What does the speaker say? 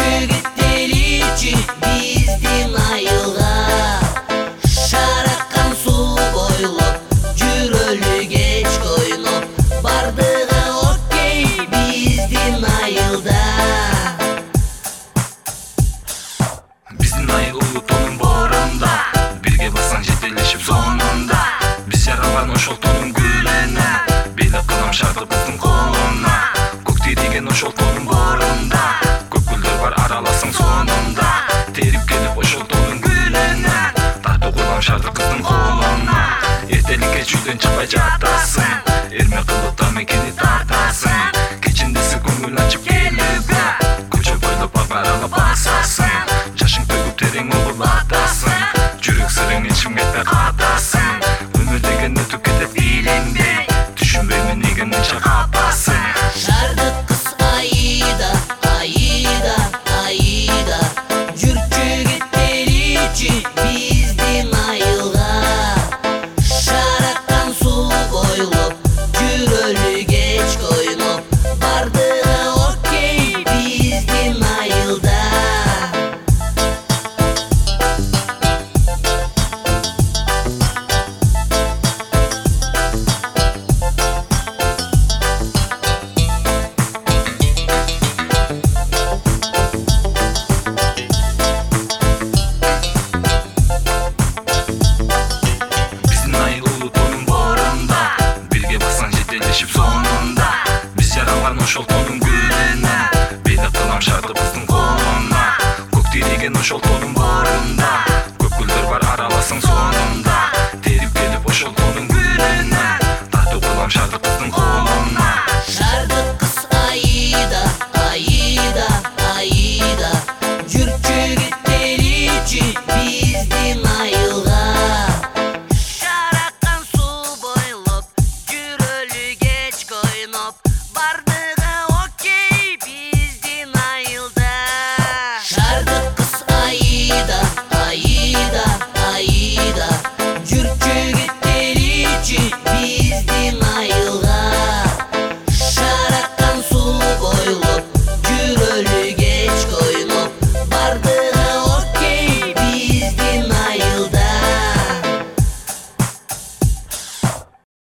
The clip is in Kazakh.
жігіттер үшін біздің айылға шараққан су бойлап жүрөлі кеч ойноп бардығы окей біздің айылда. Біздің айыл ұлытоның борында бірге басаң жетелешіп соңында. Біз жаралған ошол тонун гүлүнө бейлеп кылам шарды биздин колуна. Көк тириген ошол тонун борунда көп гүлдөр бар араласаң сонунда. Терип келип ошол тонун гүлүнө тартып кылам шарды кыздын колуна. Эртеликке чүйдөн чыкпай жатасың, эрме кылып да мекени тартасың. Кечиндеси көңүл ачып келүүгө көчө бойлоп аралап басасың. Жашың төгүп терең угулатасың, жүрөк сырың ичим кетпей катасың. Өмүр деген өтүп кетет илинбей, түшүнбөймүн неге мынча капасың. Шарды кыз айда, айда, айда, жүр жігіттер үшін біздің айылға шараққан су бойлап жүрөлі кеч ойноп бардығы окей біздің айылда. Сонунда биз жаралган ошол тонун гүлүнө бейлеп кылам шарды биздин колуна. Көк тириген ошол тонун